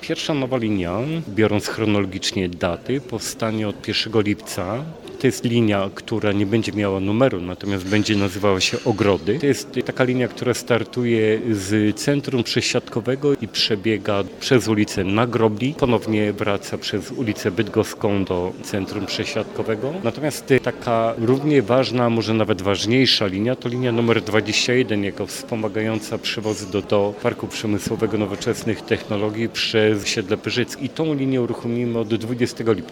Pierwsza nowa linia, biorąc chronologicznie daty, powstanie od 1 lipca. To jest linia, która nie będzie miała numeru, natomiast będzie nazywała się Ogrody. To jest taka linia, która startuje z centrum przesiadkowego i przebiega przez ulicę Nagrobli. Ponownie wraca przez ulicę Bydgoską do centrum przesiadkowego. Natomiast taka równie ważna, może nawet ważniejsza linia to linia numer 21, jako wspomagająca przewozy do Parku Przemysłowego Nowoczesnych Technologii przez osiedle Pyrzyckie. I tą linię uruchomimy od 20 lipca.